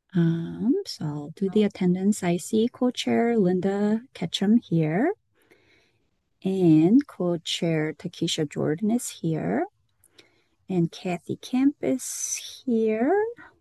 So I'll do the attendance. I see co-chair Linda Ketchum here, and co-chair Takesha Jordan is here, and Kathy Camp is here.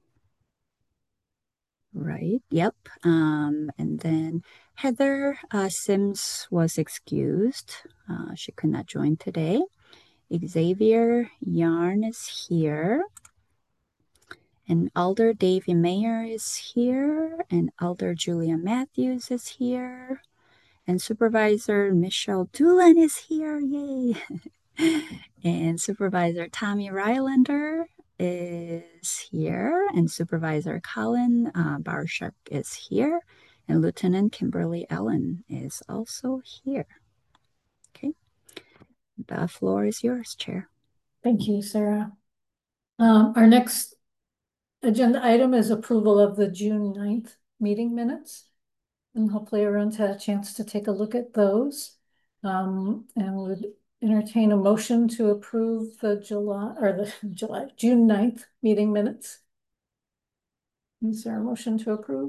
Right, yep. And then Heather Sims was excused. She could not join today. Xavier Yarn is here. And Elder Davy Mayer is here. And Elder Julia Matthews is here. And Supervisor Michelle Doolan is here. Yay! And Supervisor Tommy Rylander is here. And Supervisor Colin Barshak is here. And Lieutenant Kimberly Ellen is also here. Okay. The floor is yours, Chair. Thank you, Sarah. Our next agenda item is approval of the June 9th meeting minutes. And hopefully everyone's had a chance to take a look at those. And would entertain a motion to approve the June 9th meeting minutes. Is there a motion to approve?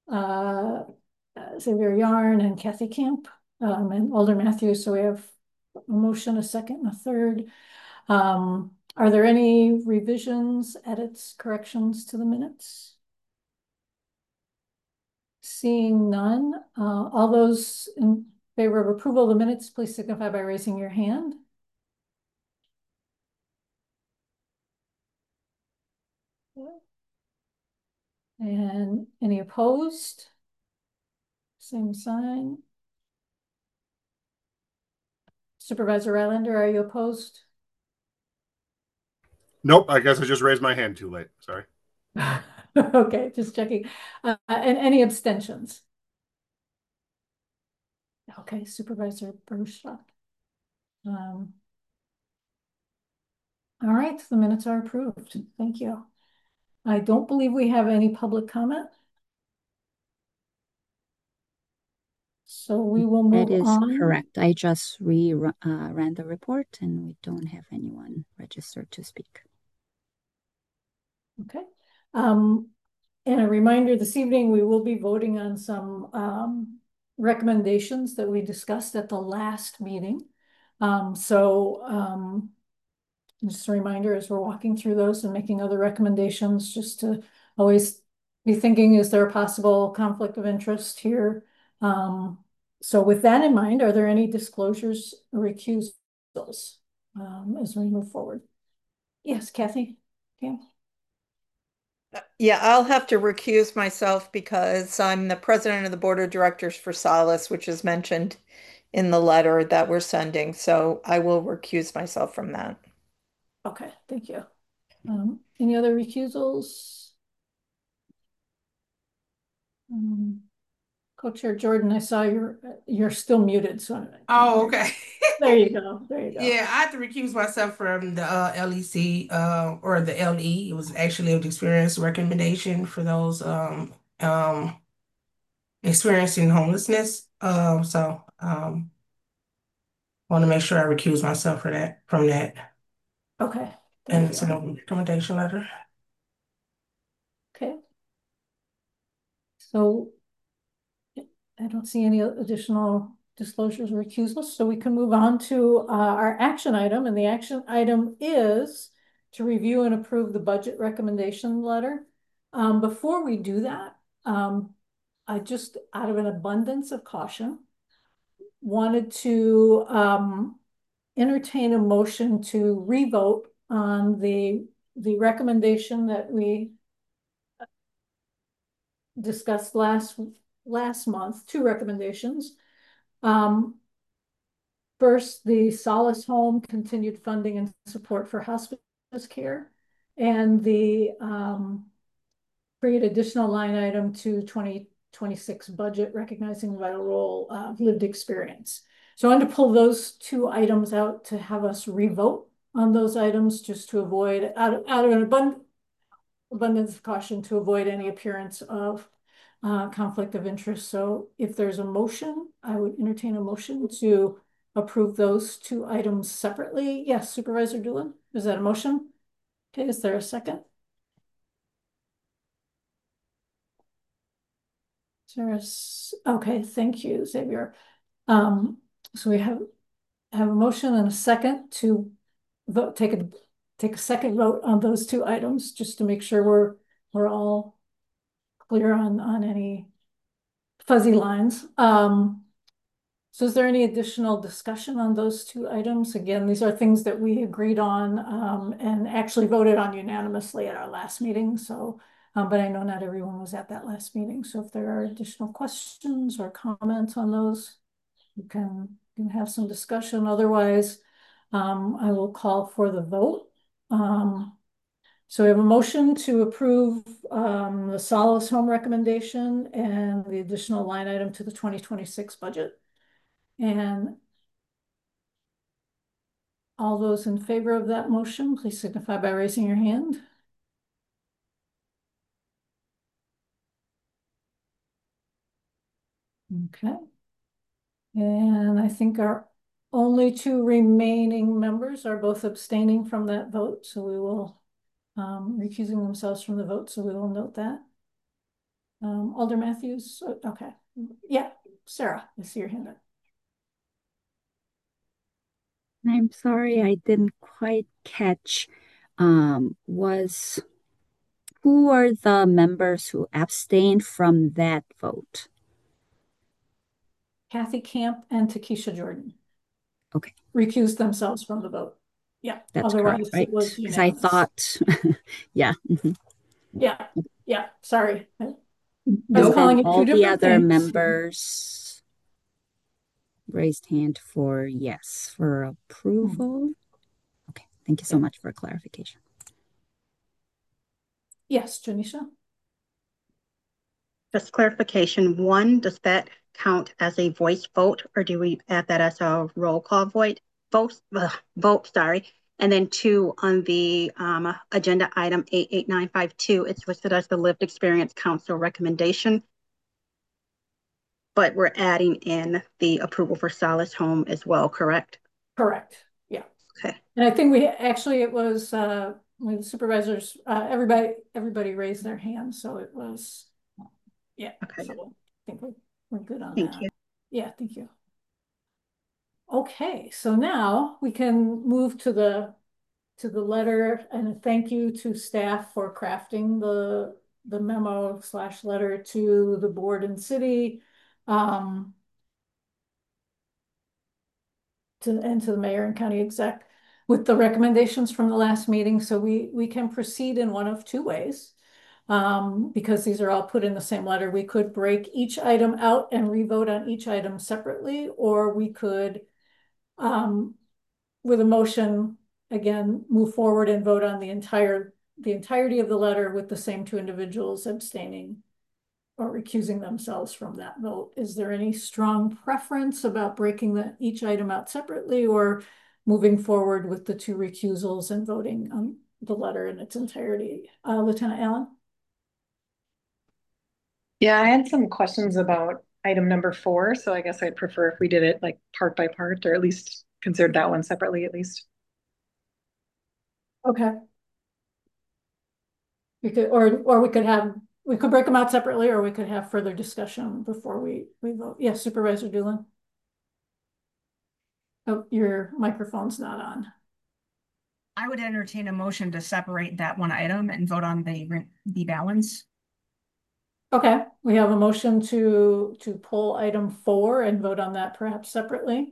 Xavier Yarn and Kathy Camp, and Alder Matthews. So we have a motion, a second, and a third. Are there any revisions, edits, corrections to the minutes? Seeing none, all those in favor of approval of the minutes, please signify by raising your hand. And any opposed? Same sign. Supervisor Rylander, are you opposed? Nope, I guess I just raised my hand too late. Sorry. Okay, just checking. And any abstentions? Okay, Supervisor Bergstock. All right, the minutes are approved. Thank you. I don't believe we have any public comment. So we will That move is on. correct. I just ran the report and we don't have anyone registered to speak. Okay. And a reminder, this evening we will be voting on some recommendations that we discussed at the last meeting. Just a reminder as we're walking through those and making other recommendations, just to always be thinking, is there a possible conflict of interest here? So with that in mind, are there any disclosures or recusals as we move forward? Yes, Kathy? Okay. Yeah, I'll have to recuse myself because I'm the president of the board of directors for Solace, which is mentioned in the letter that we're sending. So I will recuse myself from that. Okay, thank you. Any other recusals? Co-chair Jordan, I saw you're still muted, so Oh, okay. there you go. There you go. Yeah, I had to recuse myself from the LEC or the LE. It was actually lived experience recommendation for those experiencing homelessness. Want to make sure I recuse myself for that from that. Okay. And it's an recommendation letter. Okay. So I don't see any additional disclosures or recusals, so we can move on to our action item, and the action item is to review and approve the budget recommendation letter. Before we do that, I just, out of an abundance of caution, wanted to entertain a motion to revote on the recommendation that we discussed last month, two recommendations. First, the Solace Home continued funding and support for hospice care, and the create additional line item to 2026 budget, recognizing the vital role of lived experience. So I wanted to pull those two items out to have us revote on those items, just to avoid, out of an abundance of caution, to avoid any appearance of conflict of interest. So if there's a motion, I would entertain a motion to approve those two items separately. Yes, Supervisor Doolan, is that a motion? Okay, is there a second? Okay, thank you, Xavier. So we have a motion and a second to vote, take a second vote on those two items, just to make sure we're all clear on any fuzzy lines. So is there any additional discussion on those two items? Again, these are things that we agreed on and actually voted on unanimously at our last meeting. So, but I know not everyone was at that last meeting. So if there are additional questions or comments on those, you can have some discussion. Otherwise, I will call for the vote. So we have a motion to approve the Solace Home recommendation and the additional line item to the 2026 budget. And all those in favor of that motion, please signify by raising your hand. Okay. And I think our only two remaining members are both abstaining from that vote. So we will, recusing themselves from the vote. So we will note that. Alder Matthews, okay. Yeah, Sarah, I see your hand up. I'm sorry, I didn't quite catch. Was who are the members who abstained from that vote? Kathy Camp and Takesha Jordan. Okay. Recused themselves from the vote. Yeah. That's Otherwise, correct, right? it was Because I unanimous. thought, yeah. Mhm. Yeah. Yeah. Sorry. I was And calling then it two all the different other things. members raised hand for yes, for approval. Okay, thank you so much for clarification. Yes, Janisha. Just clarification, one, does that count as a voice vote, or do we add that as a roll call vote, sorry. And then two, on the agenda item 88952, it's listed as the Lived Experience Council recommendation, but we're adding in the approval for Solace Home as well, correct? Correct. Yeah. Okay. And I think it was with supervisors, everybody raised their hands. So it was, yeah. Okay. So I think we're good on Thank that. you. Yeah, thank you. Okay, so now we can move to the letter, and a thank you to staff for crafting the memo / letter to the board and city, and to the mayor and county exec with the recommendations from the last meeting. So we can proceed in one of two ways. Because these are all put in the same letter. We could break each item out and revote on each item separately, or we could, with a motion, again, move forward and vote on the entirety of the letter with the same two individuals abstaining or recusing themselves from that vote. Is there any strong preference about breaking each item out separately, or moving forward with the two recusals and voting on the letter in its entirety? Lieutenant Allen? Yeah, I had some questions about item number 4, so I guess I'd prefer if we did it like part by part, or at least considered that one separately at least. Okay. We could, or we could break them out separately, or we could have further discussion before we vote. Yes, Supervisor Doolin. Oh, your microphone's not on. I would entertain a motion to separate that one item and vote on the balance. Okay, we have a motion to pull item 4 and vote on that perhaps separately.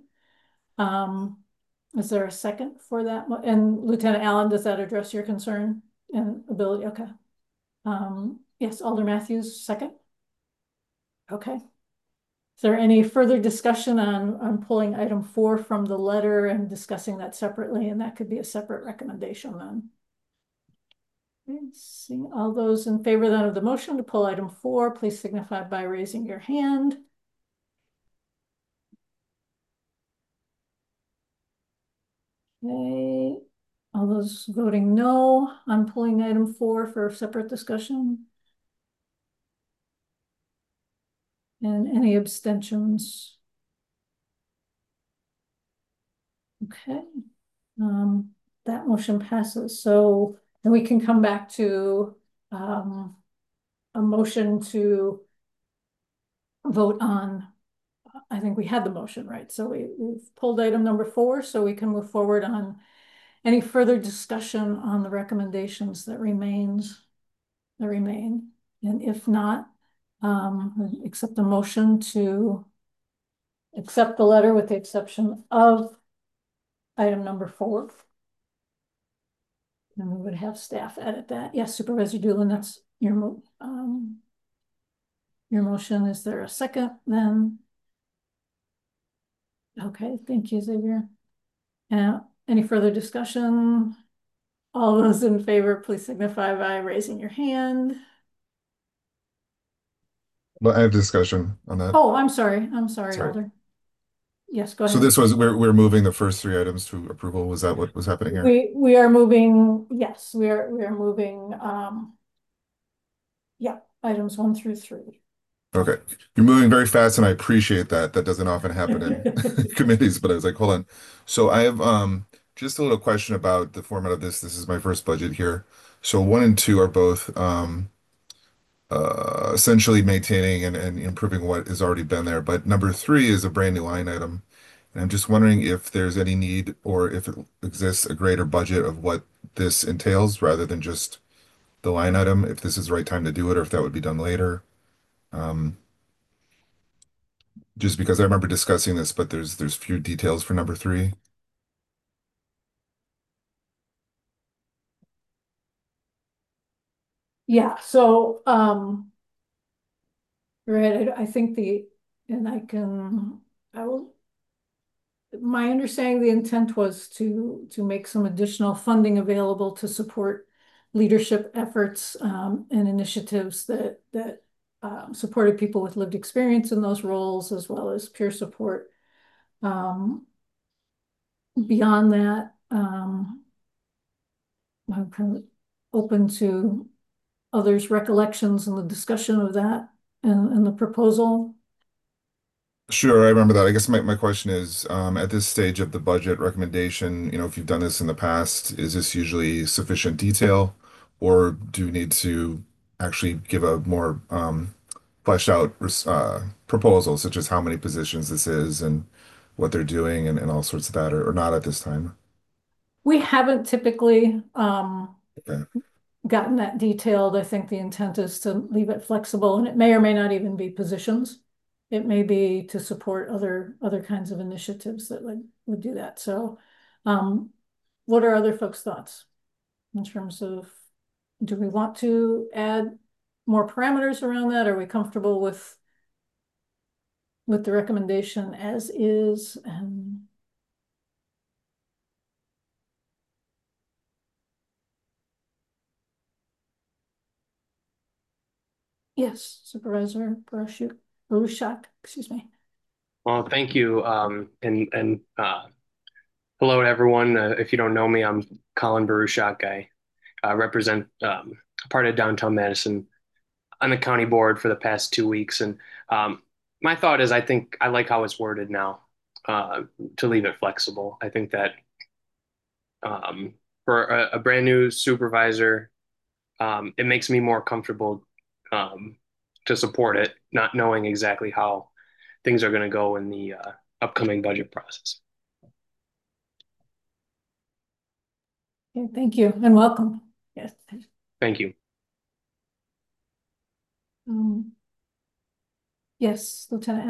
Is there a second for that? And Lieutenant Allen, does that address your concern and ability? Okay. Yes, Alder Matthews, second. Okay. Is there any further discussion on pulling item 4 from the letter and discussing that separately? And that could be a separate recommendation then. See, all those in favor then of the motion to pull item 4, please signify by raising your hand. Okay, all those voting no on pulling item 4 for separate discussion. And any abstentions? Okay, that motion passes. So then we can come back to a motion to vote on, I think we had the motion, right? So we've pulled item number 4, so we can move forward on any further discussion on the recommendations that remain. And if not, accept a motion to accept the letter with the exception of item number 4. And we would have staff edit that. Yes, Supervisor Doolin, that's your motion. Is there a second then? Okay, thank you, Xavier. Any further discussion? All those in favor, please signify by raising your hand. Well, I have discussion on that. Oh, I'm sorry, Sorry. Alder. Yes, go ahead. So this was, we're moving the first 3 items to approval. Was that what was happening here? We are moving, yes, we are moving, yeah, items 1 through 3. Okay. You're moving very fast and I appreciate that. That doesn't often happen in committees, but I was like, hold on. So I have just a little question about the format of this. This is my first budget here. So 1 and 2 are both essentially maintaining and improving what has already been there. But number 3 is a brand new line item. And I'm just wondering if there's any need or if it exists a greater budget of what this entails rather than just the line item, if this is the right time to do it or if that would be done later. Just because I remember discussing this, but there's few details for number 3. Yeah, so right, I think my understanding, the intent was to make some additional funding available to support leadership efforts and initiatives that supported people with lived experience in those roles, as well as peer support. Beyond that, I'm kind of open to others' recollections and the discussion of that and the proposal. Sure, I remember that. I guess my question is, at this stage of the budget recommendation, if you've done this in the past, is this usually sufficient detail, or do you need to actually give a more fleshed out proposal, such as how many positions this is and what they're doing and all sorts of that, or not at this time? We haven't typically Okay. gotten that detailed. I think the intent is to leave it flexible, and it may or may not even be positions. It may be to support other kinds of initiatives that would do that. So what are other folks' thoughts in terms of, do we want to add more parameters around that? Are we comfortable with the recommendation as is? Yes, Supervisor Baruchak, excuse me. Well, thank you. And hello to everyone. If you don't know me, I'm Colin Baruchak. I represent part of downtown Madison on the county board for the past 2 weeks. And my thought is, I think I like how it's worded now, to leave it flexible. I think that for a brand new supervisor, it makes me more comfortable to support it, not knowing exactly how things are going to go in the upcoming budget process. Okay, thank you and welcome. Yes. Thank you. Yes, Lieutenant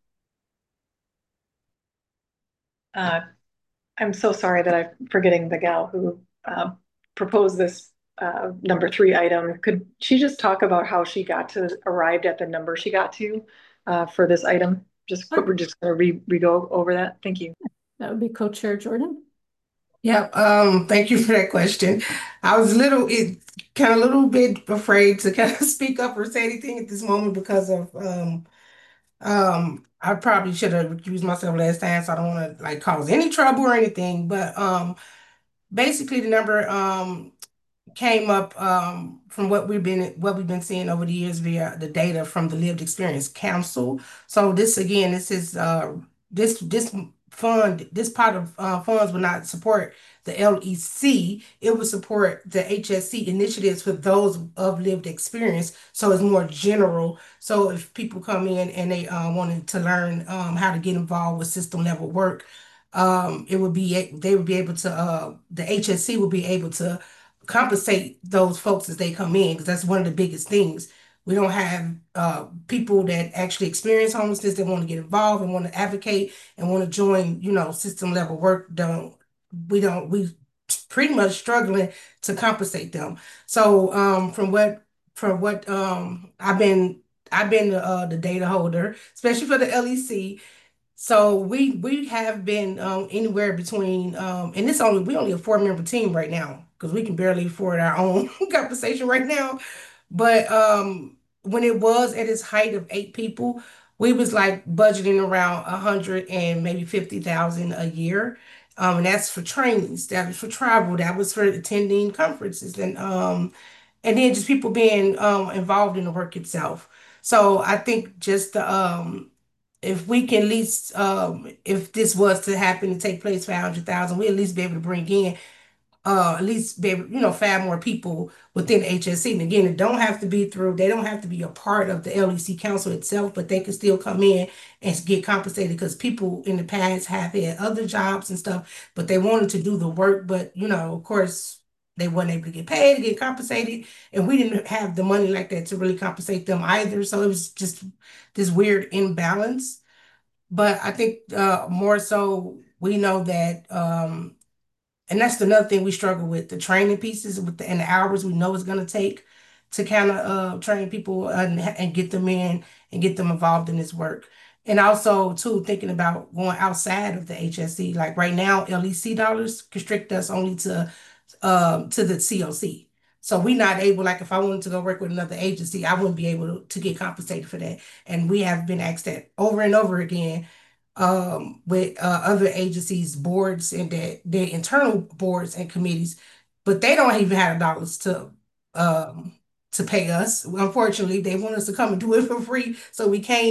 Allen. I'm so sorry that I'm forgetting the gal who proposed this number 3 item. Could she just talk about how she arrived at the number she got to for this item? We're just going to go over that. Thank you. That would be Co-Chair Jordan. Yeah, thank you for that question. I was a little bit afraid to kind of speak up or say anything at this moment because of I probably should have recused myself last time, so I don't want to cause any trouble or anything. But basically the number came up from what we've been seeing over the years via the data from the Lived Experience Council. So this is this this pot of funds would not support the LEC. It would support the HSC initiatives for those of lived experience. So it's more general. So if people come in and they wanted to learn how to get involved with system level work, it would be they would be able to the HSC would be able to compensate those folks as they come in because that's one of the biggest things. We don't have people that actually experience homelessness that want to get involved and want to advocate and want to join, system level work. We pretty much struggling to compensate them. So from what I've been the data holder, especially for the LEC. So we have been anywhere between and we only a 4-member team right now because we can barely afford our own compensation right now. But when it was at its height of 8 people, we was like budgeting around 100 and maybe 50,000 a year. And that's for trainings, that was for travel, that was for attending conferences and then just people being involved in the work itself. So I think just if we can at least if this was to happen to take place for 100,000, we at least be able to bring in at least be able, 5 more people within HSC. And again, they don't have to be a part of the LEC council itself, but they can still come in and get compensated because people in the past have had other jobs and stuff, but they wanted to do the work, but of course, they weren't able to get paid, to get compensated, and we didn't have the money like that to really compensate them either. So it was just this weird imbalance. But I think more so we know that and that's another thing we struggle with, the training pieces and the hours we know it's going to take to kind of train people and get them in and get them involved in this work. And also, too, thinking about going outside of the HSC. Like right now, LEC dollars constrict us only to the COC. So we're not able, like if I wanted to go work with another agency, I wouldn't be able to get compensated for that. And we have been asked that over and over again with other agencies, boards, and their internal boards and committees, but they don't even have dollars to pay us. Unfortunately, they want us to come and do it for free, so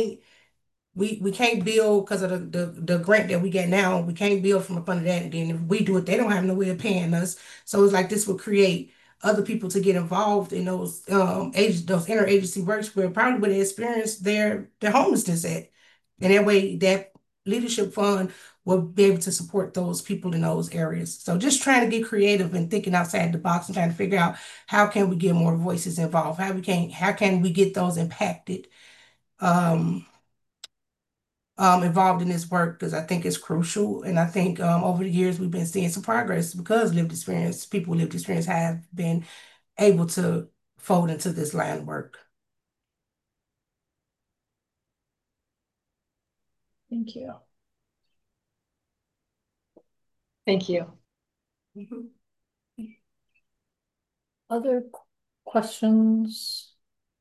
we can't build because of the grant that we get now. We can't build from up under that, and then if we do it, they don't have no way of paying us. So it's like this will create other people to get involved in those those interagency works where probably where they experience their homelessness at, and that way that leadership fund will be able to support those people in those areas. So just trying to get creative and thinking outside the box and trying to figure out how can we get more voices involved, how can we get those impacted. Um, Involved in this work because I think it's crucial. And I think over the years we've been seeing some progress because people with lived experience have been able to fold into this line of work. Thank you. Thank you. Mhm. Other questions?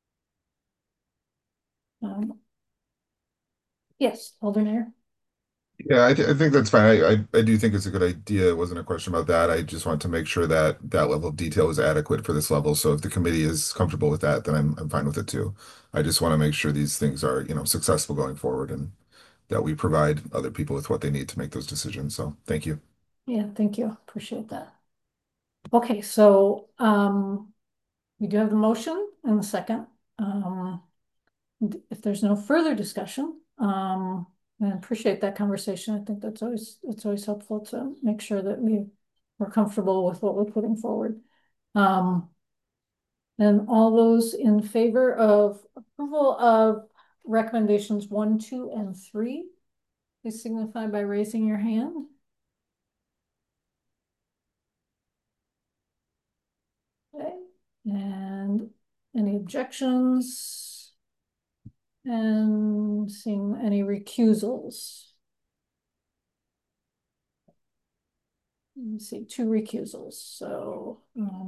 Yes, Alderman. Yeah, I think that's fine. I do think it's a good idea. It wasn't a question about that. I just want to make sure that that level of detail is adequate for this level. So if the committee is comfortable with that, then I'm fine with it too. I just want to make sure these things are, successful going forward and that we provide other people with what they need to make those decisions. So thank you. Yeah, thank you. Appreciate that. Okay, so we do have the motion and the second. If there's no further discussion, I appreciate that conversation. I think it's always helpful to make sure that we're comfortable with what we're putting forward. And all those in favor of approval of recommendations 1, 2, and 3, please signify by raising your hand. Okay, and any objections? And seeing any recusals? Let me see, 2 recusals. So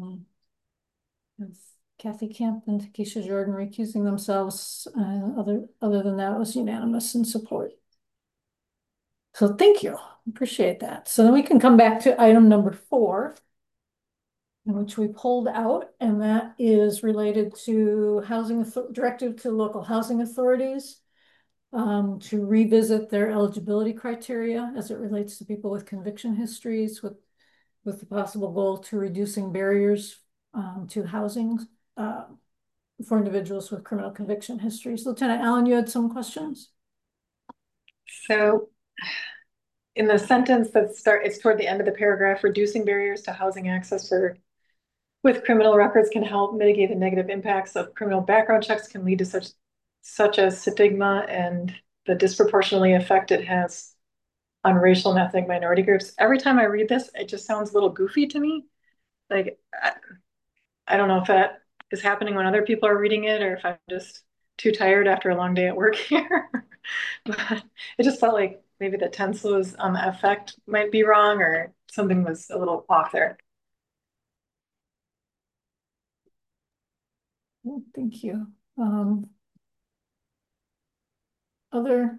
Kathy Camp and Takesha Jordan recusing themselves. Other than that, it was unanimous in support. So thank you, appreciate that. So then we can come back to item number 4, in which we pulled out, and that is related to housing directive to local housing authorities. to revisit their eligibility criteria as it relates to people with conviction histories with the possible goal to reducing barriers to housing for individuals with criminal conviction histories. Lieutenant Allen, you had some questions? So in the sentence it's toward the end of the paragraph, reducing barriers to housing access for with criminal records can help mitigate the negative impacts of criminal background checks can lead to such as stigma and the disproportionately effect it has on racial and ethnic minority groups. Every time I read this, it just sounds a little goofy to me. Like, I don't know if that is happening when other people are reading it or if I'm just too tired after a long day at work here. But it just felt like maybe the tensel's effect might be wrong or something was a little off there. Well, thank you. Other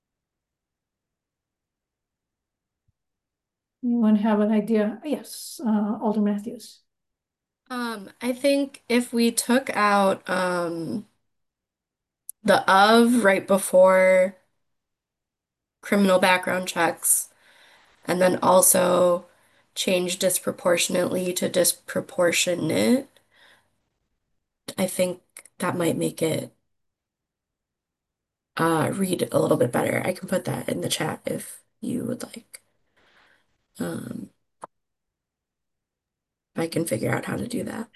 anyone have an idea? Yes, Alder Matthews. I think if we took out the of right before criminal background checks and then also change disproportionately to disproportionate, I think that might make it read a little bit better. I can put that in the chat if you would like. I can figure out how to do that.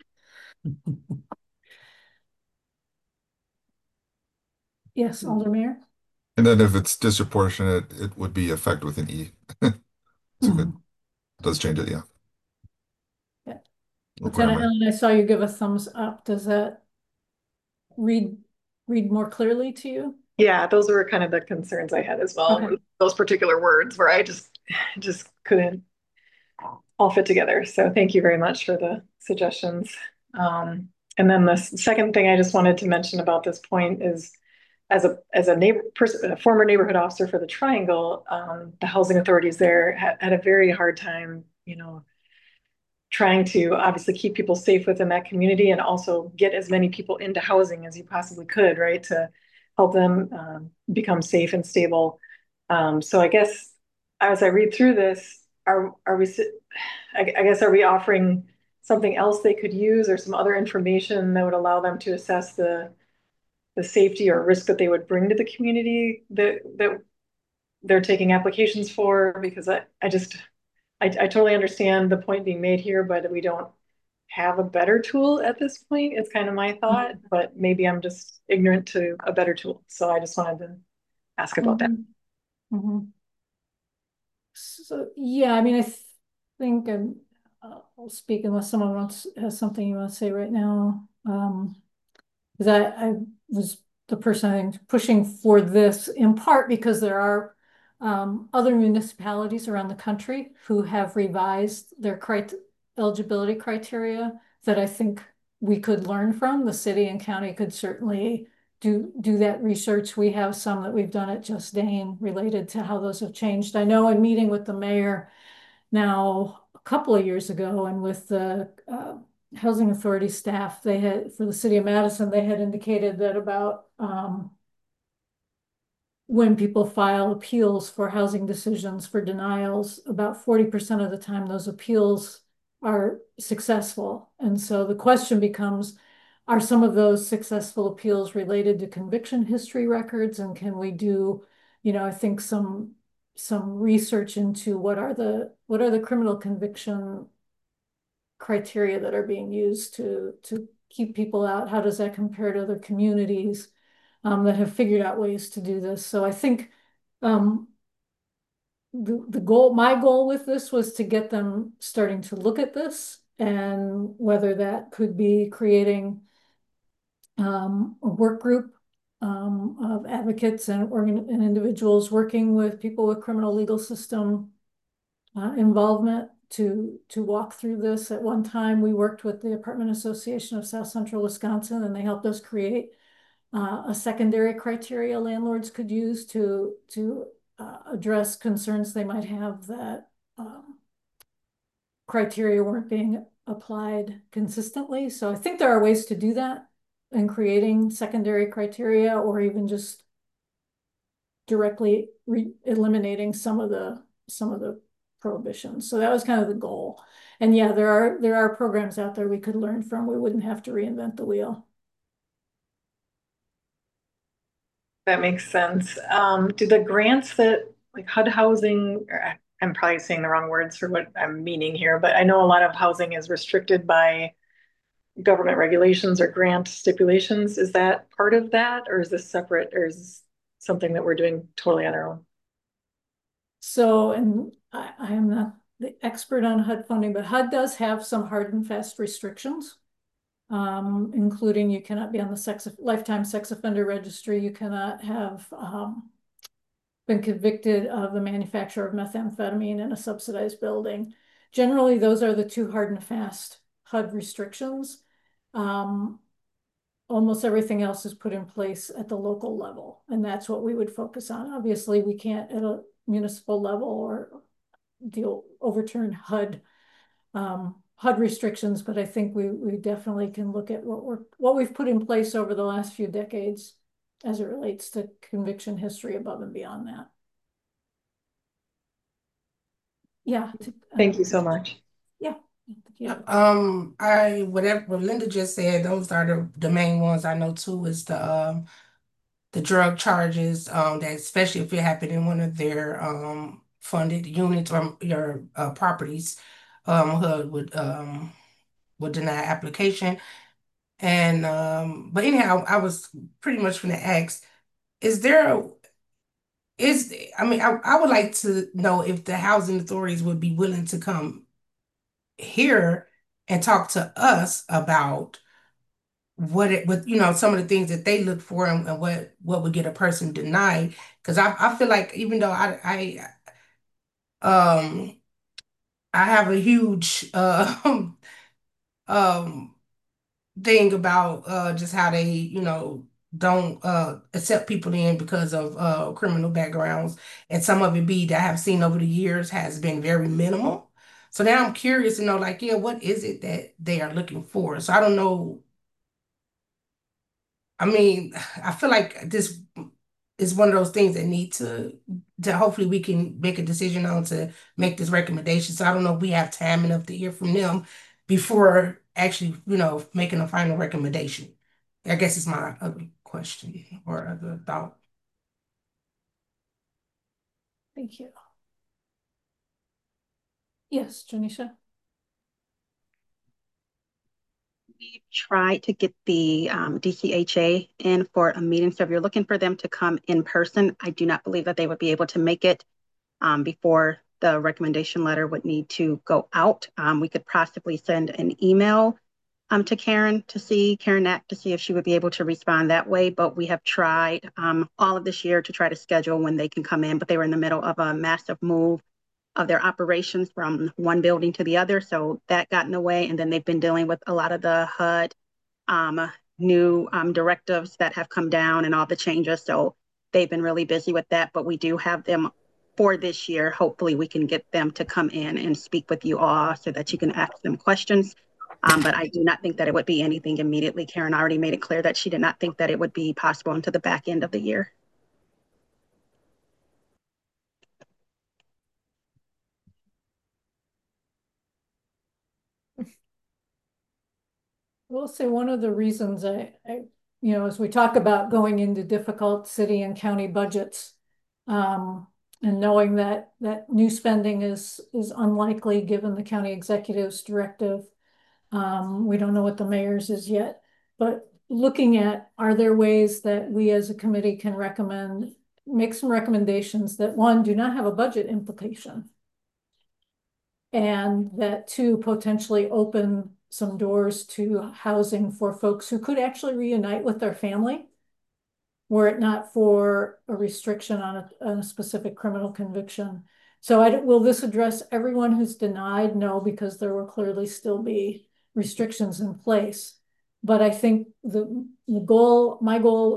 Yes, Alder Mayor. And then if it's disproportionate, it would be effect with an E. So good. Does change it, yeah. Yeah. Little Lieutenant grammar. Allen, I saw you give a thumbs up. Does that read more clearly to you? Yeah, those were kind of the concerns I had as well. Okay. Those particular words where I just couldn't all fit together. So thank you very much for the suggestions. And then the second thing I just wanted to mention about this point is as a former neighborhood officer for the Triangle, the housing authorities there had a very hard time, trying to obviously keep people safe within that community and also get as many people into housing as you possibly could, right, to help them become safe and stable. So I guess as I read through this, are we? I guess are we offering something else they could use or some other information that would allow them to assess the safety or risk that they would bring to the community that they're taking applications for? Because I totally understand the point being made here, but we don't have a better tool at this point. It's kind of my thought, but maybe I'm just ignorant to a better tool. So I just wanted to ask about that. So yeah, I mean, I think I'll speak unless someone has something you want to say right now. Because I was the person I think pushing for this in part because there are other municipalities around the country who have revised their eligibility criteria that I think we could learn from. The city and county could certainly do that research. We have some that we've done at Just Dane related to how those have changed. I know in meeting with the mayor now a couple of years ago and with the housing authority staff, they had, for the city of Madison, they had indicated that about when people file appeals for housing decisions for denials, about 40% of the time those appeals are successful. And so the question becomes, are some of those successful appeals related to conviction history records? And can we do, I think some research into what are the criminal conviction criteria that are being used to keep people out? How does that compare to other communities that have figured out ways to do this? So I think my goal with this was to get them starting to look at this, and whether that could be creating a work group of advocates and individuals working with people with criminal legal system involvement to walk through this. At one time, we worked with the Apartment Association of South Central Wisconsin, and they helped us create a secondary criteria landlords could use to address concerns they might have that criteria weren't being applied consistently. So I think there are ways to do that in creating secondary criteria, or even just directly eliminating some of the prohibitions. So that was kind of the goal. And yeah, there are programs out there we could learn from. We wouldn't have to reinvent the wheel. That makes sense. Do the grants that like HUD housing, or I'm probably saying the wrong words for what I'm meaning here, but I know a lot of housing is restricted by government regulations or grant stipulations. Is that part of that, or is this separate, or is this something that we're doing totally on our own? So, and I am not the expert on HUD funding, but HUD does have some hard and fast restrictions, including you cannot be on the lifetime sex offender registry. You cannot have been convicted of the manufacture of methamphetamine in a subsidized building. Generally, those are the two hard and fast HUD restrictions. Almost everything else is put in place at the local level, and that's what we would focus on. Obviously, we can't at a municipal level or overturn HUD restrictions, but I think we definitely can look at what we've put in place over the last few decades as it relates to conviction history above and beyond that. Yeah. Thank you so much. Yeah. Whatever Linda just said, those are the main ones I know too, is the drug charges, that especially if it happened in one of their funded units or your properties, HUD would deny application. And but anyhow, I was pretty much gonna ask, is there I would like to know if the housing authorities would be willing to come here and talk to us about some of the things that they look for, and what would get a person denied. Because I feel like, even though um I have a huge um thing about just how they don't accept people in because of criminal backgrounds, and some of it be that I have seen over the years has been very minimal. So now I'm curious to know, like, yeah, what is it that they are looking for? So I don't know. I mean, I feel like this is one of those things that need to hopefully we can make a decision on, to make this recommendation. So I don't know if we have time enough to hear from them before actually, making a final recommendation. I guess it's my other question or other thought. Thank you. Yes, Janisha. We tried to get the DCHA in for a meeting. So if you're looking for them to come in person, I do not believe that they would be able to make it before the recommendation letter would need to go out. We could possibly send an email to Karen Knack, to see if she would be able to respond that way. But we have tried all of this year to try to schedule when they can come in, but they were in the middle of a massive move of their operations from one building to the other. So that got in the way. And then they've been dealing with a lot of the HUD new directives that have come down and all the changes. So they've been really busy with that, but we do have them for this year. Hopefully we can get them to come in and speak with you all so that you can ask them questions. But I do not think that it would be anything immediately. Karen already made it clear that she did not think that it would be possible until the back end of the year. We'll say one of the reasons as we talk about going into difficult city and county budgets, and knowing that new spending is unlikely given the county executive's directive. We don't know what the mayor's is yet, but looking at, are there ways that we as a committee can make some recommendations that, one, do not have a budget implication, and that, two, potentially open some doors to housing for folks who could actually reunite with their family, were it not for a restriction on a specific criminal conviction. So will this address everyone who's denied? No, because there will clearly still be restrictions in place. But I think my goal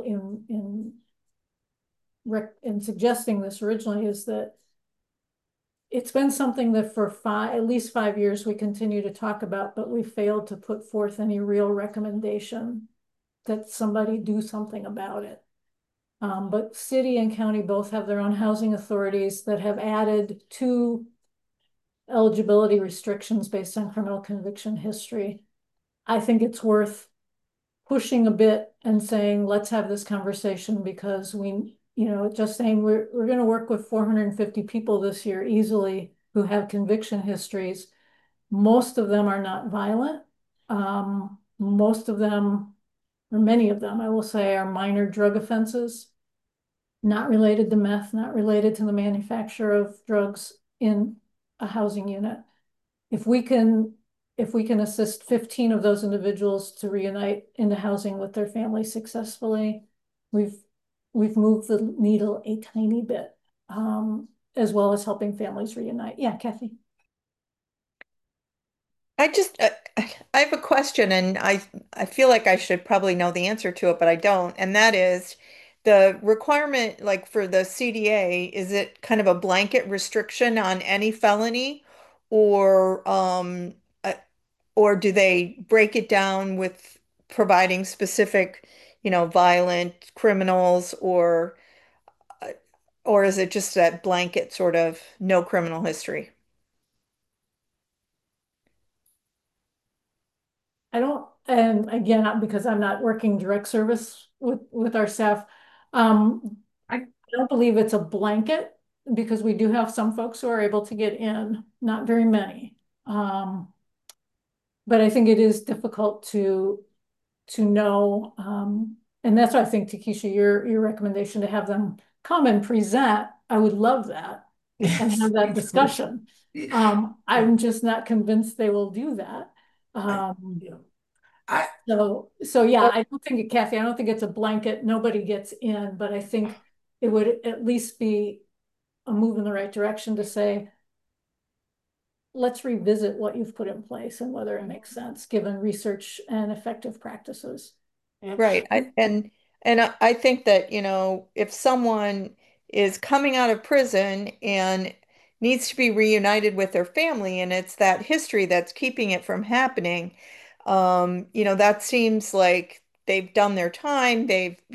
in suggesting this originally is that it's been something that for at least 5 years we continue to talk about, but we failed to put forth any real recommendation that somebody do something about it. But city and county both have their own housing authorities that have added two eligibility restrictions based on criminal conviction history. I think it's worth pushing a bit and saying, let's have this conversation because just saying we're going to work with 450 people this year easily who have conviction histories. Most of them are not violent. Most of them, or many of them, I will say, are minor drug offenses, not related to meth, not related to the manufacture of drugs in a housing unit. If we can assist 15 of those individuals to reunite into housing with their families successfully, we've moved the needle a tiny bit, as well as helping families reunite. Yeah, Kathy. I have a question, and I feel like I should probably know the answer to it, but I don't. And that is the requirement, like for the CDA, is it kind of a blanket restriction on any felony, or uh, or do they break it down with providing specific, violent criminals, uh, or is it just that blanket sort of no criminal history? I don't, and again, because I'm not working direct service with our staff, I don't believe it's a blanket because we do have some folks who are able to get in, not very many. But I think it is difficult to know, and that's why I think, Takesha, your recommendation to have them come and present, I would love that and have that discussion. I'm just not convinced they will do that. So yeah, I don't think, Kathy, I don't think it's a blanket, nobody gets in, but I think it would at least be a move in the right direction to say, let's revisit what you've put in place and whether it makes sense given research and effective practices. Right. I think that, if someone is coming out of prison and needs to be reunited with their family, and it's that history that's keeping it from happening, that seems like they've done their time.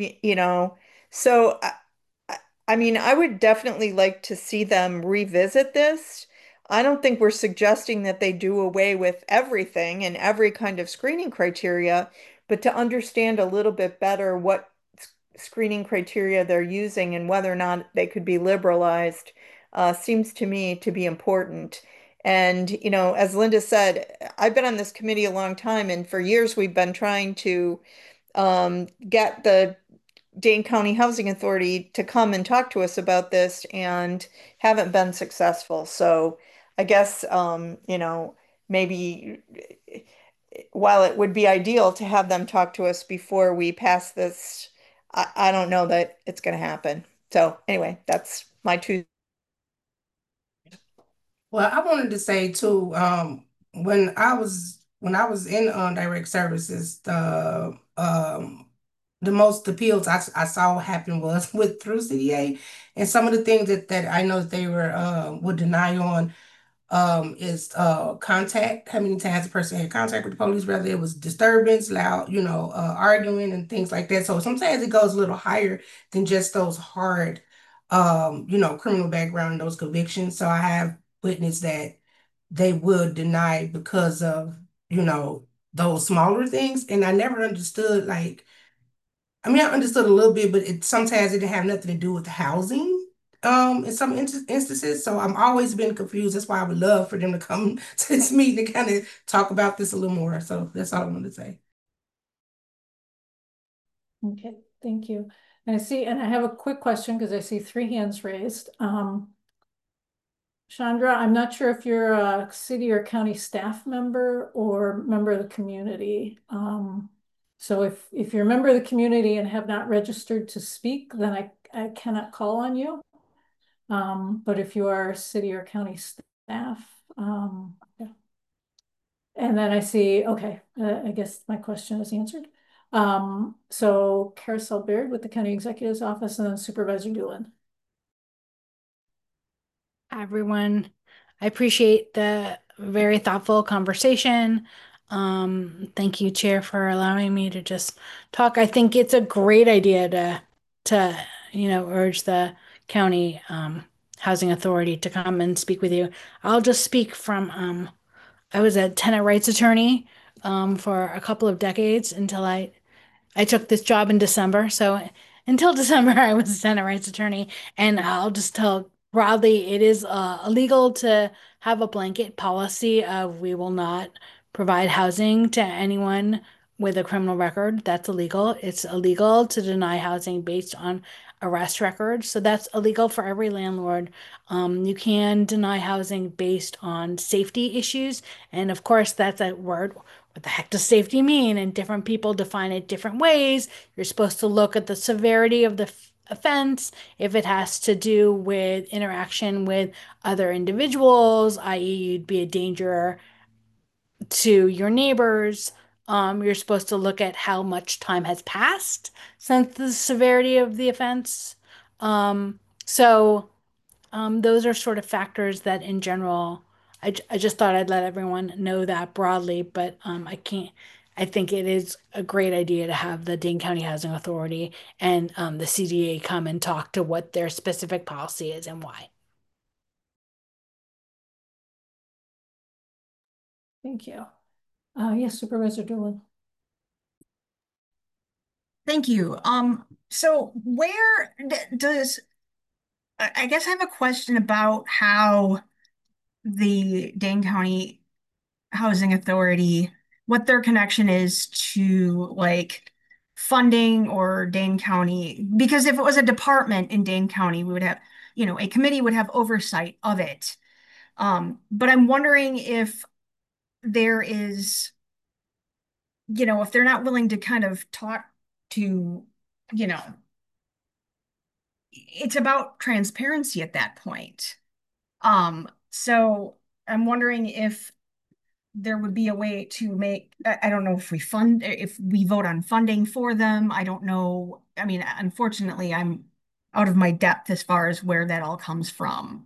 So I, I mean, I would definitely like to see them revisit this. I don't think we're suggesting that they do away with everything and every kind of screening criteria, but to understand a little bit better what screening criteria they're using and whether or not they could be liberalized seems to me to be important. And, as Linda said, I've been on this committee a long time, and for years we've been trying to get the Dane County Housing Authority to come and talk to us about this and haven't been successful. So I guess, maybe while it would be ideal to have them talk to us before we pass this, I don't know that it's going to happen. So anyway, that's my two. Well, I wanted to say too, when I was in direct services, the most appeals I saw happen was with through CDA, and some of the things that I know that they would deny on is contact, how many times a person had contact with the police, whether it was disturbance, loud, arguing and things like that. So sometimes it goes a little higher than just those hard criminal background and those convictions. So I have witnessed that they would deny because of, those smaller things. And I never understood, like, I mean, I understood a little bit, but sometimes it didn't have nothing to do with the housing, in some instances. So I'm always been confused. That's why I would love for them to come to this meeting to kind of talk about this a little more. So that's all I wanted to say. Okay, thank you. And I have a quick question because I see 3 hands raised. Chandra, I'm not sure if you're a city or county staff member or member of the community. So if you're a member of the community and have not registered to speak, then I cannot call on you. But if you are city or county staff, yeah. And then I see, okay, I guess my question is answered. So Carousel Baird with the County Executive's Office and then Supervisor Doolin. Hi, everyone. I appreciate the very thoughtful conversation. Thank you, Chair, for allowing me to just talk. I think it's a great idea to urge the county housing authority to come and speak with you. I'll just speak from I was a tenant rights attorney for a couple of decades until I took this job in December. So until December, I was a tenant rights attorney. And I'll just tell broadly, it is illegal to have a blanket policy of we will not provide housing to anyone with a criminal record. That's illegal. It's illegal to deny housing based on arrest records. So that's illegal for every landlord. You can deny housing based on safety issues. And of course, that's a word. What the heck does safety mean? And different people define it different ways. You're supposed to look at the severity of the offense, if it has to do with interaction with other individuals, i.e., you'd be a danger to your neighbors. You're supposed to look at how much time has passed since the severity of the offense. So those are sort of factors that in general, I just thought I'd let everyone know that broadly, but I think it is a great idea to have the Dane County Housing Authority and the CDA come and talk to what their specific policy is and why. Thank you. Yes, Supervisor Doolin. Thank you. So where does I guess I have a question about how the Dane County Housing Authority, what their connection is to like funding or Dane County, because if it was a department in Dane County, we would have, a committee would have oversight of it. But I'm wondering if there is, if they're not willing to kind of talk to, it's about transparency at that point. So I'm wondering if there would be a way to make, I don't know if we vote on funding for them. I don't know. I mean, unfortunately, I'm out of my depth as far as where that all comes from.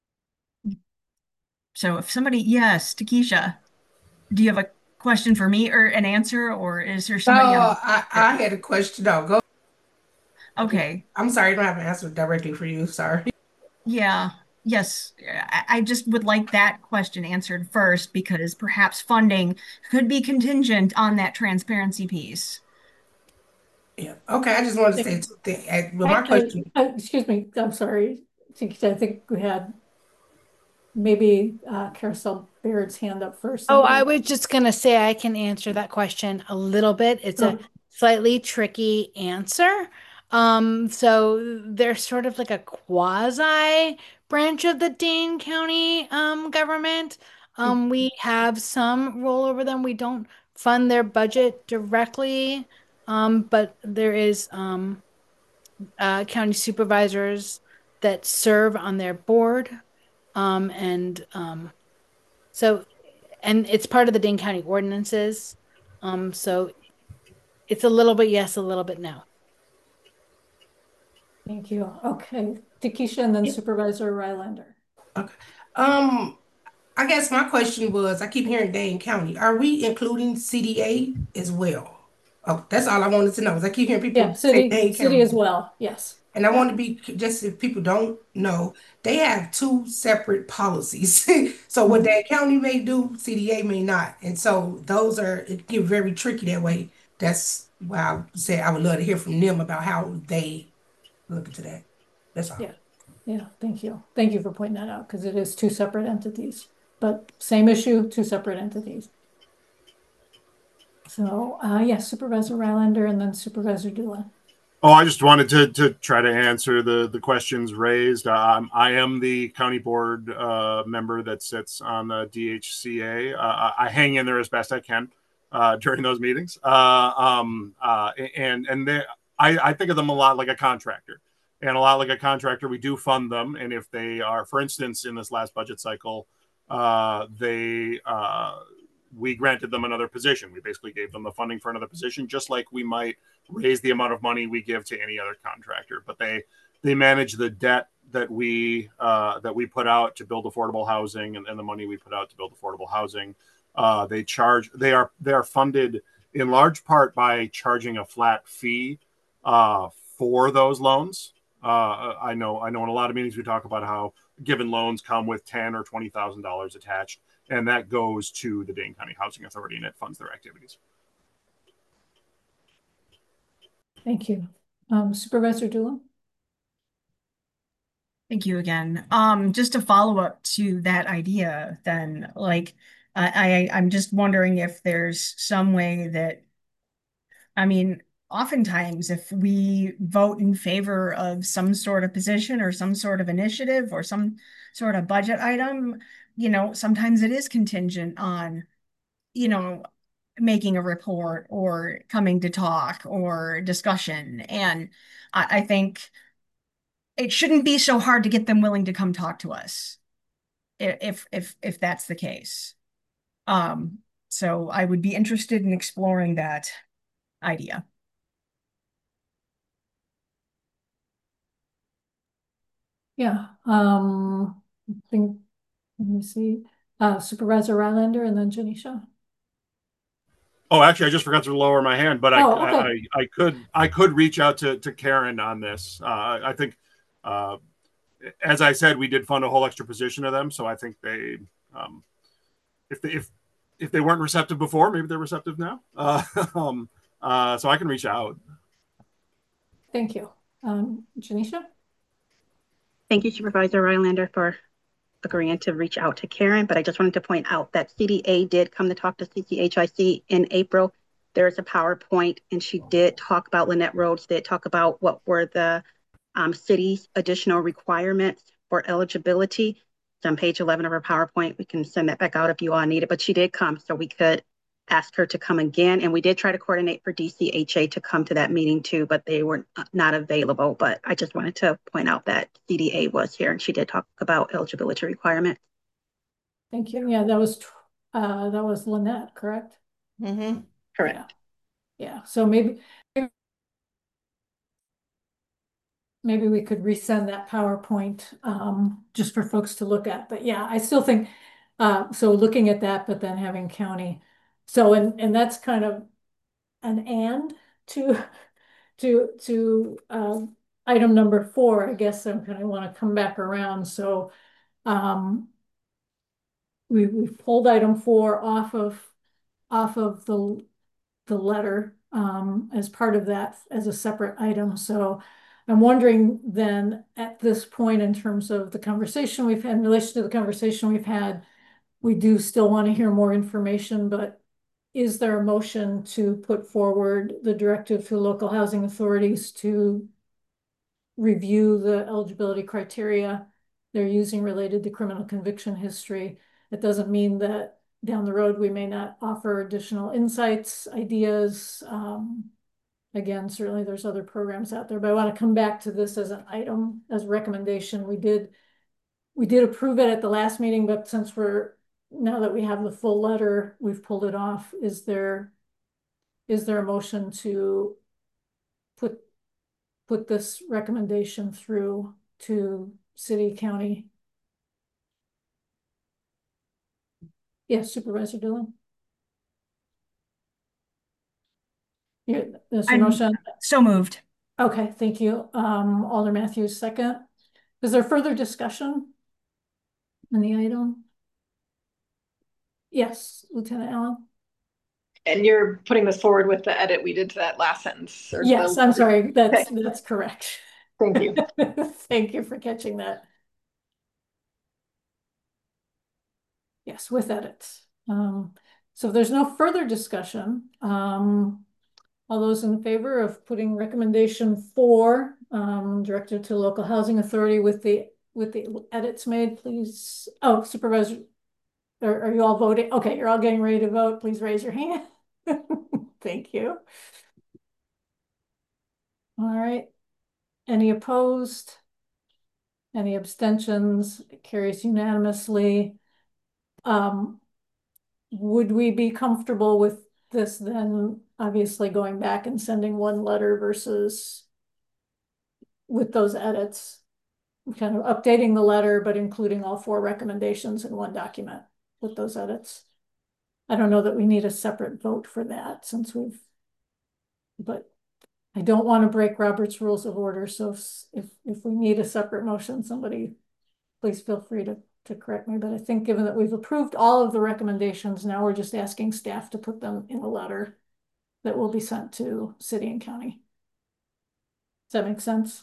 So if somebody, yes, Takesha, do you have a question for me or an answer, or is there somebody else? I had a question. No, go. Okay. I'm sorry, I don't have an answer directly for you. Sorry. Yeah. Yes. I just would like that question answered first because perhaps funding could be contingent on that transparency piece. Yeah. Okay. I just wanted to say something. Well, my question. Excuse me. I'm sorry. I think we had maybe Carousel Baird's hand up first. Oh, I was just going to say I can answer that question a little bit. It's a slightly tricky answer. So they're sort of like a quasi branch of the Dane County government. We have some role over them. We don't fund their budget directly, but there is county supervisors that serve on their board. And so, and it's part of the Dane County ordinances. So it's a little bit yes, a little bit no. Thank you. Okay. Takesha and then Supervisor Rylander. Okay. I guess my question was, I keep hearing Dane County. Are we including CDA as well? Oh, that's all I wanted to know. Is I keep hearing people say Dane County. City as well. Yes. And I want to be, just if people don't know, they have two separate policies. So what Dane County may do, CDA may not. And so it get very tricky that way. That's why I said I would love to hear from them about how they look into that. That's all. Yeah. Yeah. Thank you. Thank you for pointing that out because it is two separate entities, but same issue, two separate entities. So, yes, Supervisor Rylander and then Supervisor Doolin. Oh, I just wanted to try to answer the questions raised. I am the county board member that sits on the DHCA. I hang in there as best I can during those meetings. And I think of them a lot like a contractor. And a lot like a contractor, we do fund them. And if they are, for instance, in this last budget cycle, we granted them another position. We basically gave them the funding for another position, just like we might raise the amount of money we give to any other contractor. But they manage the debt that we put out to build affordable housing and the money we put out to build affordable housing. They are funded in large part by charging a flat fee for those loans. I know in a lot of meetings we talk about how given loans come with $10,000 or $20,000 attached, and that goes to the Dane County Housing Authority and it funds their activities. Thank you. Supervisor Doolan? Thank you again. Just to follow up to that idea, then, like, I'm just wondering if there's some way that, I mean, oftentimes if we vote in favor of some sort of position or some sort of initiative or some sort of budget item, sometimes it is contingent on, making a report or coming to talk or discussion. And I think it shouldn't be so hard to get them willing to come talk to us if that's the case. So I would be interested in exploring that idea. Yeah, I think, let me see, Supervisor Rylander and then Janisha. Oh, actually, I just forgot to lower my hand, but okay. I could reach out to Karen on this. I think, as I said, we did fund a whole extra position of them, so I think they, if they weren't receptive before, maybe they're receptive now. So I can reach out. Thank you, Janisha. Thank you, Supervisor Rylander, for agreeing to reach out to Karen, but I just wanted to point out that CDA did come to talk to CCHIC in April. There's a PowerPoint, and she did talk about Lynette Rhodes, did talk about what were the city's additional requirements for eligibility. It's on page 11 of her PowerPoint. We can send that back out if you all need it, but she did come, so we could ask her to come again. And we did try to coordinate for DCHA to come to that meeting too, but they were not available. But I just wanted to point out that CDA was here and she did talk about eligibility requirements. Thank you. Yeah, that was Lynette, correct? Mm-hmm. Correct. Yeah. So maybe we could resend that PowerPoint just for folks to look at. But yeah, I still think so looking at that, but then having county. So and that's kind of an and to item number 4. I guess I'm kind of want to come back around. So we've pulled item 4 off of the letter as part of that as a separate item. So I'm wondering then at this point in terms of the conversation we've had, in relation to the conversation we've had, we do still want to hear more information, but is there a motion to put forward the directive to local housing authorities to review the eligibility criteria they're using related to criminal conviction history? It doesn't mean that down the road we may not offer additional insights, ideas. Again, certainly there's other programs out there, but I want to come back to this as an item, as a recommendation. We did approve it at the last meeting, but since now that we have the full letter, we've pulled it off. Is there a motion to put this recommendation through to city, county? Yes, Supervisor Dillon. Yeah, there's a motion. So moved. Okay, thank you. Alder Matthews, second. Is there further discussion on the item? Yes, Lieutenant Allen. And you're putting this forward with the edit we did to that last sentence? Yes, I'm sorry. That's correct. Thank you. Thank you for catching that. Yes, with edits. So if there's no further discussion, all those in favor of putting recommendation 4, directed to local housing authority with the edits made, please. Oh, Supervisor, are you all voting? Okay, you're all getting ready to vote. Please raise your hand. Thank you. All right. Any opposed? Any abstentions? It carries unanimously. Would we be comfortable with this then obviously going back and sending one letter versus with those edits, kind of updating the letter, but including all 4 recommendations in one document with those edits? I don't know that we need a separate vote for that but I don't want to break Robert's Rules of Order, so if we need a separate motion, somebody please feel free to correct me, but I think given that we've approved all of the recommendations, now we're just asking staff to put them in a letter that will be sent to city and county. Does that make sense?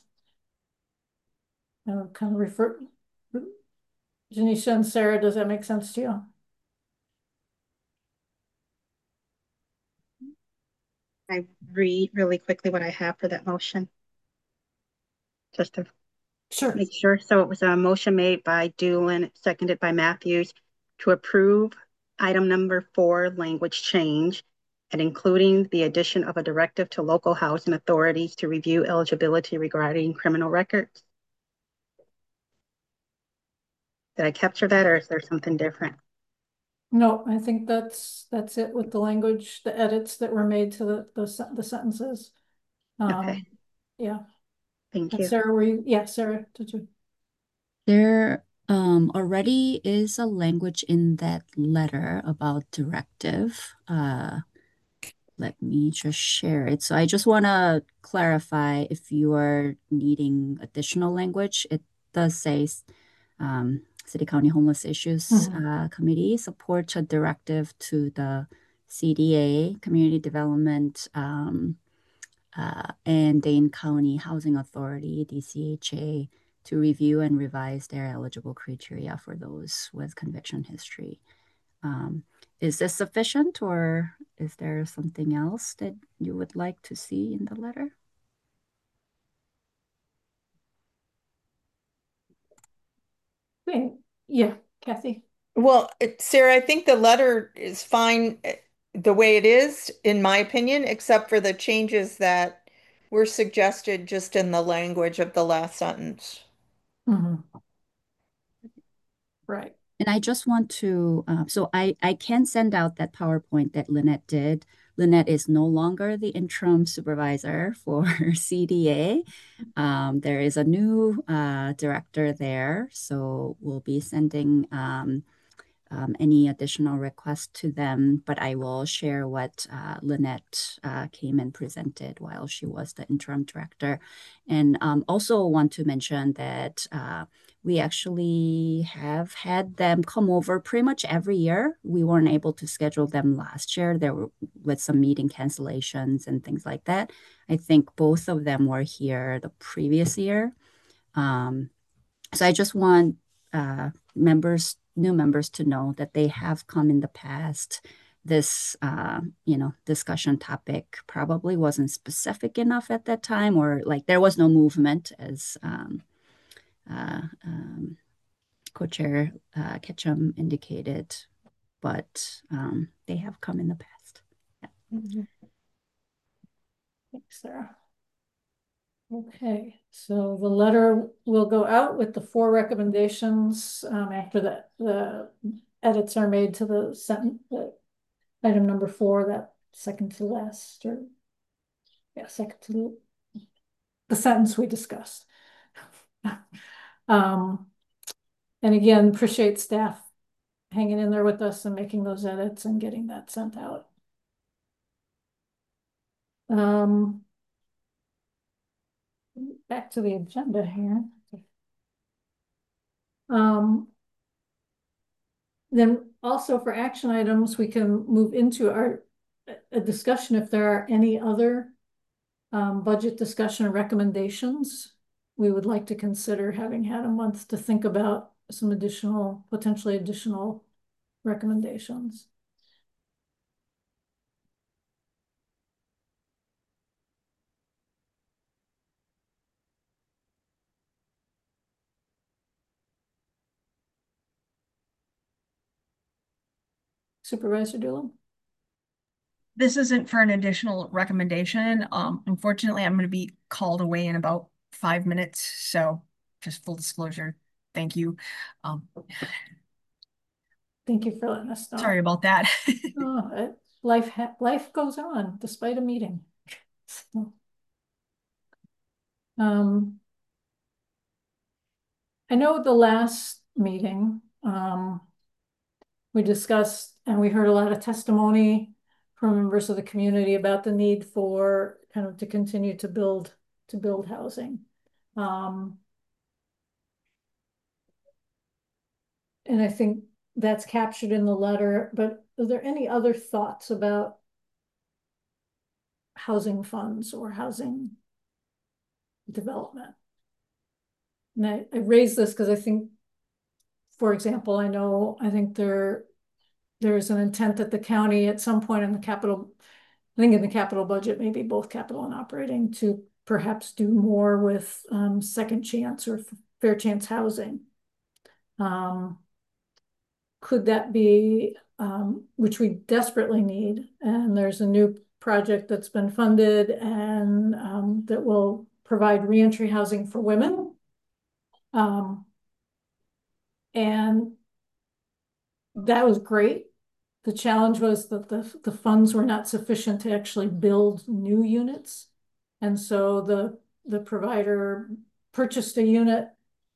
And kind of refer, Janisha and Sarah, does that make sense to you? I read really quickly what I have for that motion. Just to make sure. So it was a motion made by Doolin, seconded by Matthews, to approve item number 4, language change, and including the addition of a directive to local housing authorities to review eligibility regarding criminal records. Did I capture that, or is there something different? No, I think that's it with the language, the edits that were made to the sentences. Okay. Yeah. Thank you. Sarah, Sarah, did you? There already is a language in that letter about directive. Let me just share it. So I just want to clarify if you are needing additional language. It does say City County Homeless Issues Committee supports a directive to the CDA, Community Development, and Dane County Housing Authority, DCHA, to review and revise their eligible criteria for those with conviction history. Is this sufficient, or is there something else that you would like to see in the letter? Yeah, Kathy. Well, Sarah, I think the letter is fine the way it is, in my opinion, except for the changes that were suggested just in the language of the last sentence. Right. And I just want to, so I can send out that PowerPoint that Lynette did. Lynette is no longer the interim supervisor for CDA. There is a new director there, so we'll be sending any additional requests to them, but I will share what Lynette came and presented while she was the interim director. And also want to mention that we actually have had them come over pretty much every year. We weren't able to schedule them last year. There were with some meeting cancellations and things like that. I think both of them were here the previous year. So I just want new members to know that they have come in the past. This, discussion topic probably wasn't specific enough at that time, or like there was no movement, as Co-Chair Ketchum indicated, but they have come in the past. Yeah. Thanks, Sarah. Okay, so the letter will go out with the 4 recommendations after the edits are made to the sentence, item number 4, that second to last, or second to the sentence we discussed. And again, appreciate staff hanging in there with us and making those edits and getting that sent out. Back to the agenda here. Then also for action items, we can move into a discussion if there are any other budget discussion recommendations we would like to consider, having had a month to think about some potentially additional recommendations. Supervisor Doolin? This isn't for an additional recommendation. Unfortunately, I'm going to be called away in about 5 minutes. So just full disclosure. Thank you. Thank you for letting us know. Sorry about that. Life goes on despite a meeting. So, I know the last meeting, we discussed and we heard a lot of testimony from members of the community about the need for kind of to continue to build housing. And I think that's captured in the letter, but are there any other thoughts about housing funds or housing development? And I raise this because I think, for example, I think there's an intent that the county at some point in the capital, I think in the capital budget, maybe both capital and operating, to perhaps do more with second chance or fair chance housing. Could that be, which we desperately need, and there's a new project that's been funded and that will provide reentry housing for women. And that was great. The challenge was that the funds were not sufficient to actually build new units. And so the provider purchased a unit,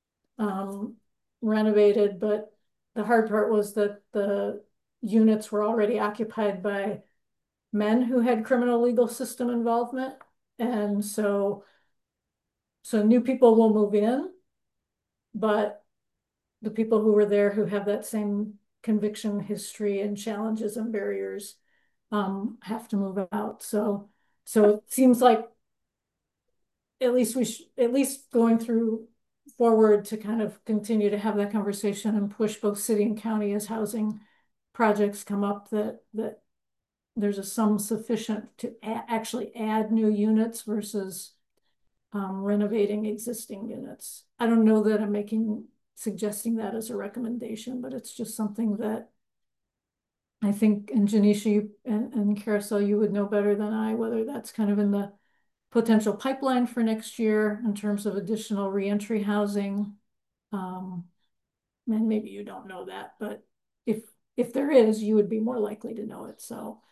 renovated, but the hard part was that the units were already occupied by men who had criminal legal system involvement. And so new people will move in, but the people who were there who have that same conviction history and challenges and barriers have to move out. So it seems like at least going through forward to kind of continue to have that conversation and push both city and county as housing projects come up, that there's a sum sufficient to actually add new units versus renovating existing units. I don't know that I'm suggesting that as a recommendation, but it's just something that I think, and Janisha, you and Carousel, you would know better than I, whether that's kind of in the potential pipeline for next year in terms of additional reentry housing. And maybe you don't know that, but if there is, you would be more likely to know it. So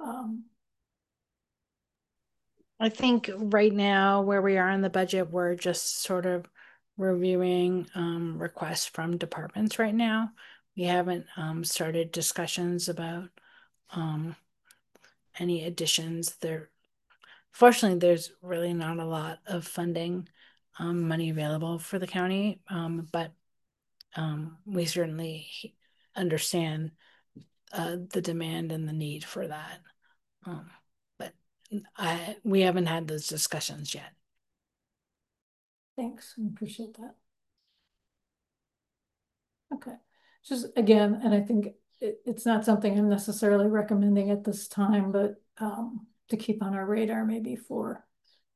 I think right now where we are in the budget, we're just sort of reviewing requests from departments right now. We haven't started discussions about any additions there. Fortunately, there's really not a lot of funding money available for the county, but we certainly understand the demand and the need for that. But we haven't had those discussions yet. Thanks, I appreciate that. Okay, just again, and I think it's not something I'm necessarily recommending at this time, but to keep on our radar maybe for,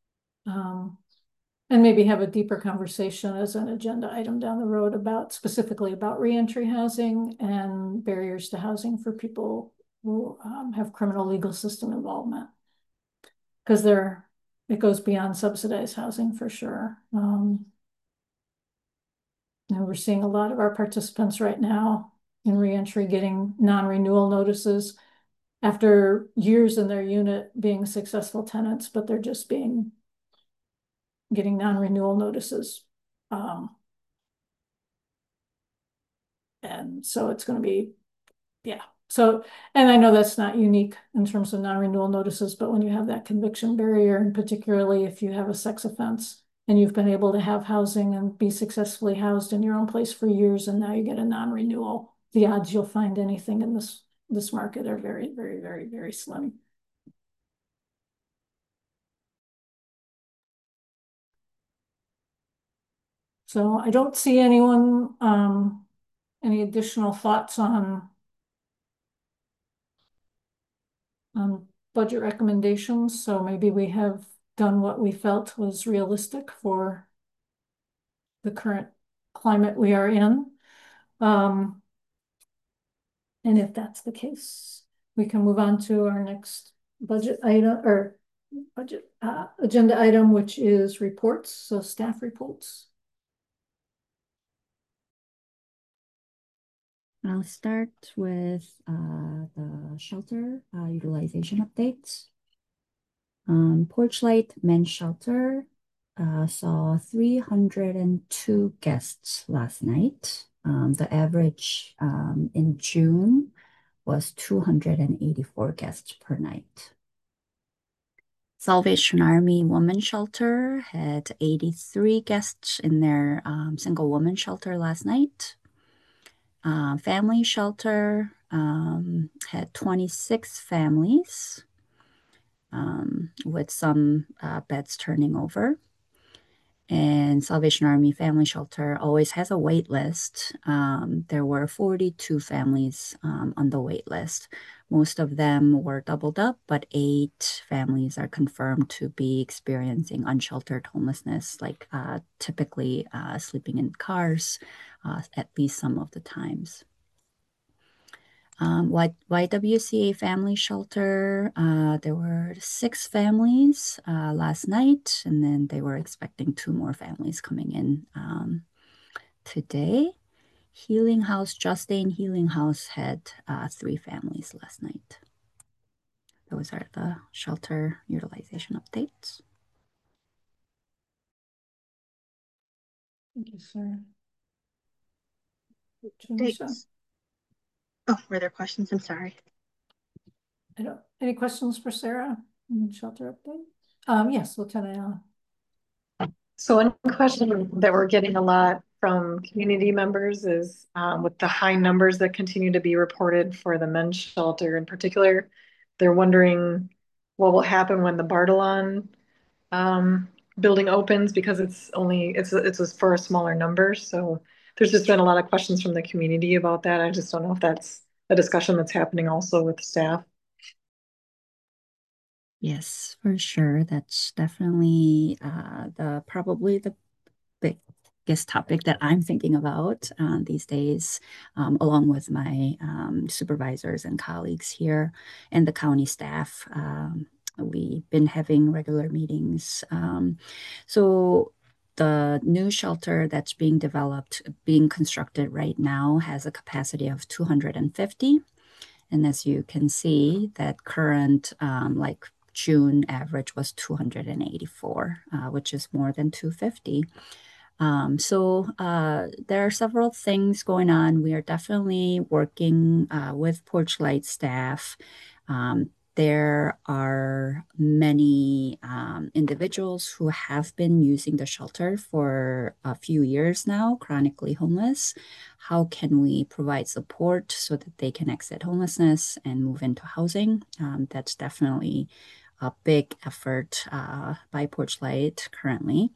and maybe have a deeper conversation as an agenda item down the road specifically about reentry housing and barriers to housing for people who have criminal legal system involvement. Because it goes beyond subsidized housing for sure. And we're seeing a lot of our participants right now in reentry getting non-renewal notices after years in their unit being successful tenants, but they're just getting non-renewal notices. And so it's going to be, yeah. So, and I know that's not unique in terms of non-renewal notices, but when you have that conviction barrier, and particularly if you have a sex offense and you've been able to have housing and be successfully housed in your own place for years, and now you get a non-renewal, the odds you'll find anything in this market are very, very, very, very slim. So I don't see anyone, any additional thoughts on budget recommendations. So maybe we have done what we felt was realistic for the current climate we are in. And if that's the case, we can move on to our next budget item or budget agenda item, which is reports. So staff reports. I'll start with the shelter utilization updates. Porchlight Men's Shelter saw 302 guests last night. The average in June was 284 guests per night. Salvation Army Women's Shelter had 83 guests in their single woman shelter last night. Family Shelter had 26 families with some beds turning over. And Salvation Army Family Shelter always has a wait list. There were 42 families on the wait list. Most of them were doubled up, but 8 families are confirmed to be experiencing unsheltered homelessness, like typically sleeping in cars at least some of the times. YWCA Family Shelter, there were 6 families last night, and then they were expecting 2 more families coming in today. Healing House, Justine Healing House had 3 families last night. Those are the shelter utilization updates. Thank you, sir. Thanks. Oh, were there questions? I'm sorry. Any questions for Sarah on shelter update? Yes, Lieutenant Allen. So one question that we're getting a lot from community members is with the high numbers that continue to be reported for the men's shelter in particular, they're wondering what will happen when the Bartolon building opens, because it's for a smaller number. So there's just been a lot of questions from the community about that. I just don't know if that's a discussion that's happening also with staff. Yes, for sure. That's definitely probably the biggest topic that I'm thinking about these days, along with my supervisors and colleagues here and the county staff. We've been having regular meetings. So the new shelter that's being developed, being constructed right now, has a capacity of 250. And as you can see, that current like June average was 284, which is more than 250. So there are several things going on. We are definitely working with Porchlight staff. There are many individuals who have been using the shelter for a few years now, chronically homeless. How can we provide support so that they can exit homelessness and move into housing? That's definitely a big effort by Porchlight currently.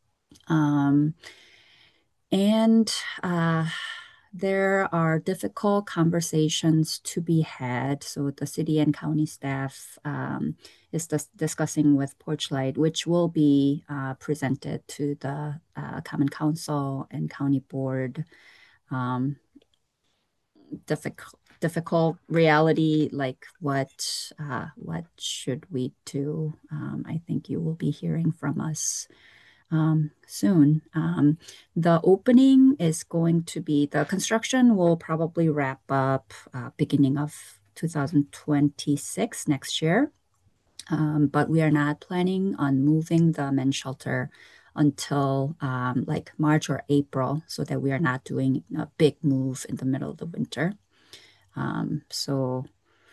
And there are difficult conversations to be had. So the city and county staff is discussing with Porchlight, which will be presented to the Common Council and County Board. Difficult reality, like what should we do? I think you will be hearing from us soon. The opening is going to be, the construction will probably wrap up beginning of 2026 next year. But we are not planning on moving the men's shelter until like March or April, so that we are not doing a big move in the middle of the winter. So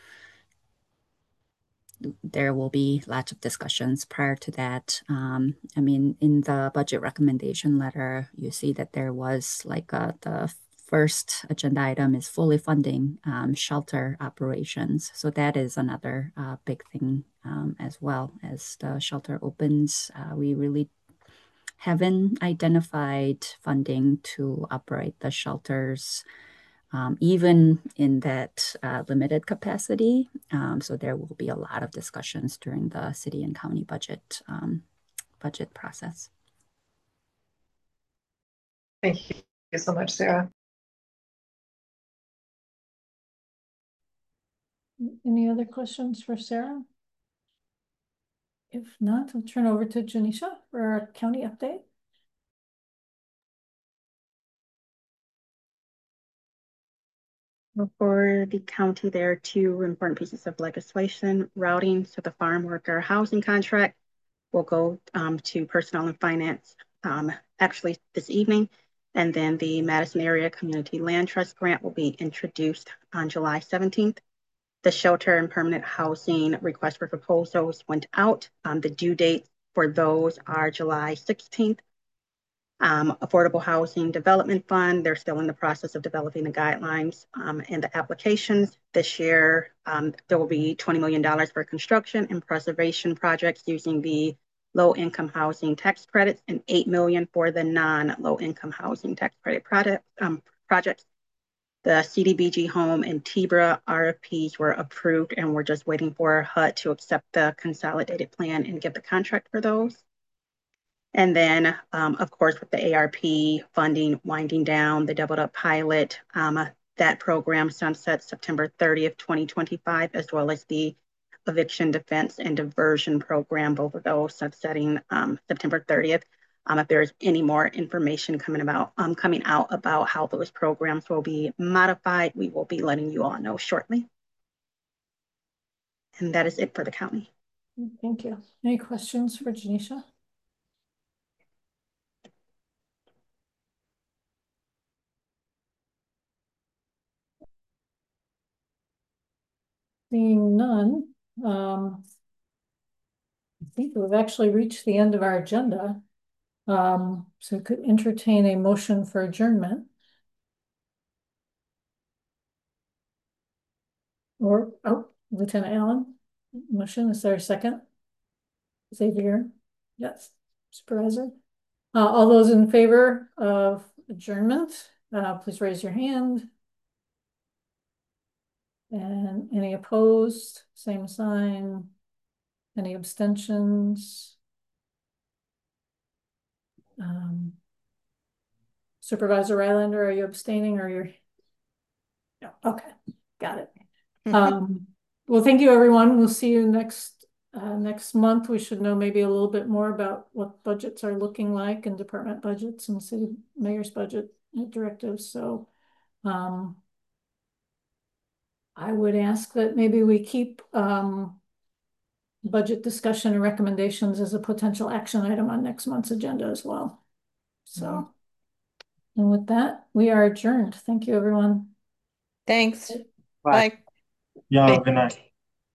there will be lots of discussions prior to that. I mean, in the budget recommendation letter, you see that there was like the first agenda item is fully funding shelter operations. So that is another big thing as well. As the shelter opens, we really haven't identified funding to operate the shelters even in that limited capacity. So there will be a lot of discussions during the city and county budget process. Thank you so much, Sarah. Any other questions for Sarah? If not, I'll turn over to Janisha for our county update. For the county, there are 2 important pieces of legislation. Routing, so the farm worker housing contract will go to personnel and finance actually this evening. And then the Madison Area Community Land Trust Grant will be introduced on July 17th. The shelter and permanent housing request for proposals went out. The due dates for those are July 16th. Affordable Housing Development Fund, they're still in the process of developing the guidelines and the applications. This year, there will be $20 million for construction and preservation projects using the low-income housing tax credits and $8 million for the non-low-income housing tax credit projects. The CDBG Home and TBRA RFPs were approved, and we're just waiting for HUD to accept the consolidated plan and get the contract for those. And then, of course, with the ARP funding winding down, the Doubled Up pilot, that program sunsets September 30th, 2025, as well as the Eviction Defense and Diversion Program, both of those sunsetting September 30th. If there's any more information coming out about how those programs will be modified, we will be letting you all know shortly. And that is it for the county. Thank you. Any questions for Janisha? Seeing none, I think we've actually reached the end of our agenda. So we could entertain a motion for adjournment. Or, Lieutenant Allen, motion, is there a second? Xavier, yes, Supervisor. All those in favor of adjournment, please raise your hand. And any opposed, same sign. Any abstentions? Supervisor Rylander, are you abstaining or you're? No, okay, got it. Well, thank you, everyone. We'll see you next month. We should know maybe a little bit more about what budgets are looking like and department budgets and city mayor's budget directives. So I would ask that maybe we keep budget discussion and recommendations as a potential action item on next month's agenda as well. So, and with that, we are adjourned. Thank you, everyone. Thanks. Bye. Bye. Yeah, good night.